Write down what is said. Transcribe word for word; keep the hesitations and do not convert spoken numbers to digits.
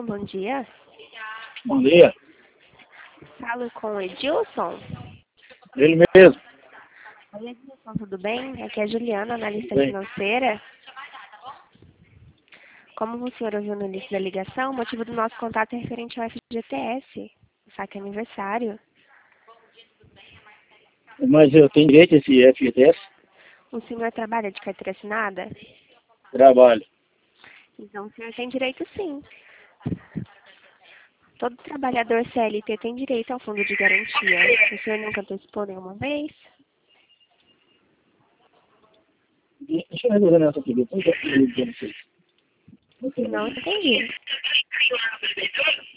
Edilson, bom dia. Bom dia. Falo com o Edilson. Ele mesmo. Oi, Edilson, tudo bem? Aqui é a Juliana, analista Bem. financeira. Como o senhor ouviu no início da ligação, o motivo do nosso contato é referente ao F G T S, o saque aniversário. Mas eu tenho direito a esse F G T S? O senhor trabalha de carteira assinada? Trabalho. Então o senhor tem direito sim. Todo trabalhador C L T tem direito ao fundo de garantia. O senhor nunca antecipou nenhuma vez? Deixa eu resolver nessa aqui. Depois eu digo pra vocês. Não entendi.